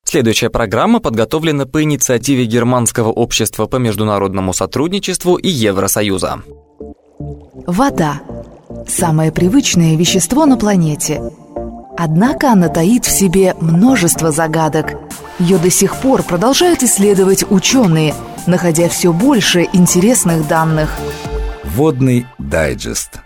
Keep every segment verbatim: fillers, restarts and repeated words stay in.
Следующая программа подготовлена по инициативе Германского общества по международному сотрудничеству и Евросоюза. Вода – самое привычное вещество на планете. Однако она таит в себе множество загадок. Ее до сих пор продолжают исследовать ученые, находя все больше интересных данных. Водный дайджест.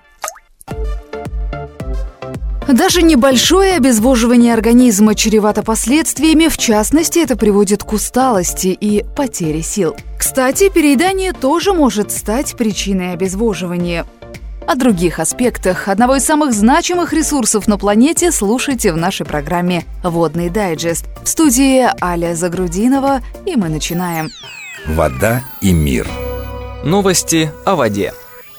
Даже небольшое обезвоживание организма чревато последствиями, в частности, это приводит к усталости и потере сил. Кстати, переедание тоже может стать причиной обезвоживания. О других аспектах одного из самых значимых ресурсов на планете слушайте в нашей программе «Водный дайджест». В студии Аля Загрудинова, и мы начинаем. Вода и мир. Новости о воде.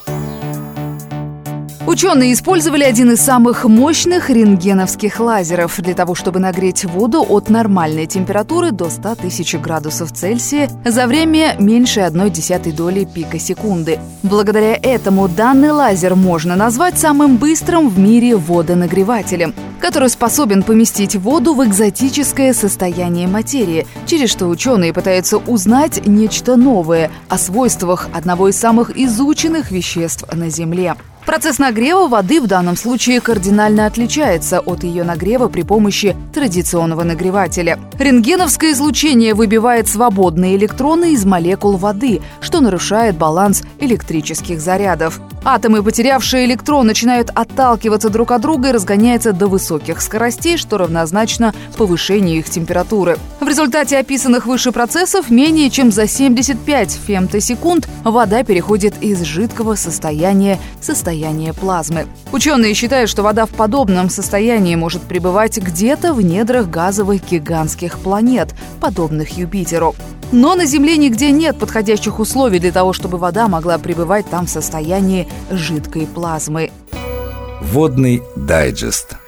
Ученые использовали один из самых мощных рентгеновских лазеров для того, чтобы нагреть воду от нормальной температуры до ста тысяч градусов Цельсия за время меньше одной десятой доли пикосекунды. Благодаря этому данный лазер можно назвать самым быстрым в мире водонагревателем, который способен поместить воду в экзотическое состояние материи, через что ученые пытаются узнать нечто новое о свойствах одного из самых изученных веществ на Земле. Процесс нагрева воды в данном случае кардинально отличается от ее нагрева при помощи традиционного нагревателя. Рентгеновское излучение выбивает свободные электроны из молекул воды, что нарушает баланс электрических зарядов. Атомы, потерявшие электрон, начинают отталкиваться друг от друга и разгоняются до высоких скоростей, что равнозначно повышению их температуры. В результате описанных выше процессов менее чем за семьдесят пять фемтосекунд вода переходит из жидкого состояния в состояние плазмы. Ученые считают, что вода в подобном состоянии может пребывать где-то в недрах газовых гигантских планет, подобных Юпитеру. Но на Земле нигде нет подходящих условий для того, чтобы вода могла пребывать там в состоянии жидкой плазмы. Водный дайджест.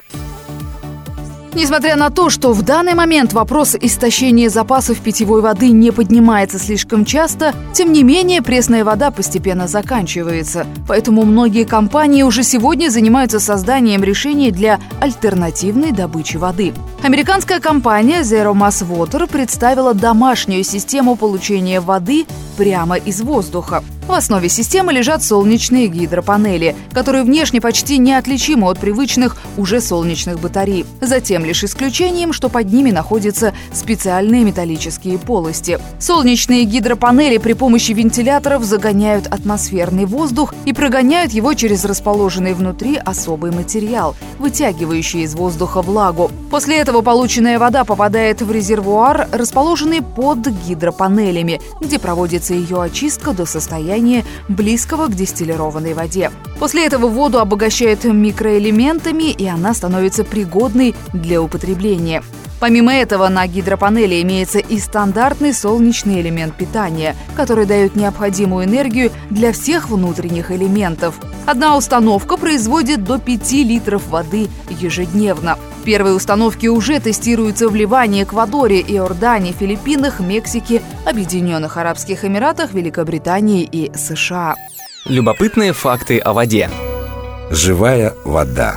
Несмотря на то, что в данный момент вопрос истощения запасов питьевой воды не поднимается слишком часто, тем не менее пресная вода постепенно заканчивается. Поэтому многие компании уже сегодня занимаются созданием решений для альтернативной добычи воды. Американская компания Zero Mass Water представила домашнюю систему получения воды прямо из воздуха. В основе системы лежат солнечные гидропанели, которые внешне почти неотличимы от привычных уже солнечных батарей. Затем лишь исключением, что под ними находятся специальные металлические полости. Солнечные гидропанели при помощи вентиляторов загоняют атмосферный воздух и прогоняют его через расположенный внутри особый материал, вытягивающий из воздуха влагу. После этого полученная вода попадает в резервуар, расположенный под гидропанелями, где проводится ее очистка до состояния близкого к дистиллированной воде. После этого воду обогащают микроэлементами, и она становится пригодной для употребления. Помимо этого, на гидропанели имеется и стандартный солнечный элемент питания, который дает необходимую энергию для всех внутренних элементов. Одна установка производит до пяти литров воды ежедневно. Первые установки уже тестируются в Ливане, Эквадоре, Иордании, Филиппинах, Мексике, Объединенных Арабских Эмиратах, Великобритании и США. Любопытные факты о воде. Живая вода.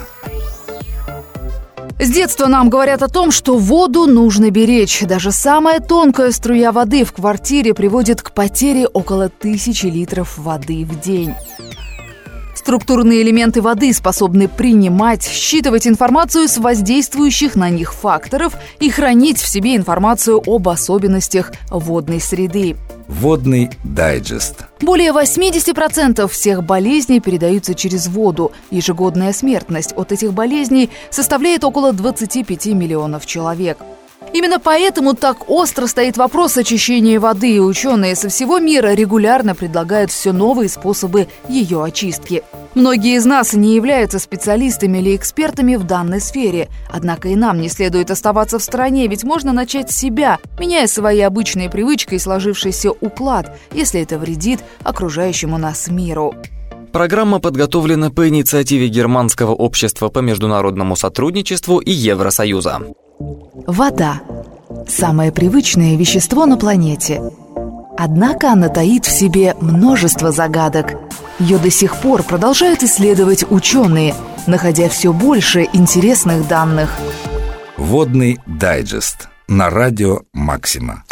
С детства нам говорят о том, что воду нужно беречь. Даже самая тонкая струя воды в квартире приводит к потере около тысячи литров воды в день. Структурные элементы воды способны принимать, считывать информацию с воздействующих на них факторов и хранить в себе информацию об особенностях водной среды. Водный дайджест. Более восемьдесят процентов всех болезней передаются через воду. Ежегодная смертность от этих болезней составляет около двадцати пяти миллионов человек. Именно поэтому так остро стоит вопрос очищения воды, и ученые со всего мира регулярно предлагают все новые способы ее очистки. Многие из нас не являются специалистами или экспертами в данной сфере, однако и нам не следует оставаться в стороне, ведь можно начать с себя, меняя свои обычные привычки и сложившийся уклад, если это вредит окружающему нас миру. Программа подготовлена по инициативе Германского общества по международному сотрудничеству и Евросоюза. Вода – самое привычное вещество на планете. Однако она таит в себе множество загадок. Ее до сих пор продолжают исследовать ученые, находя все больше интересных данных. Водный дайджест. на радио «Максима».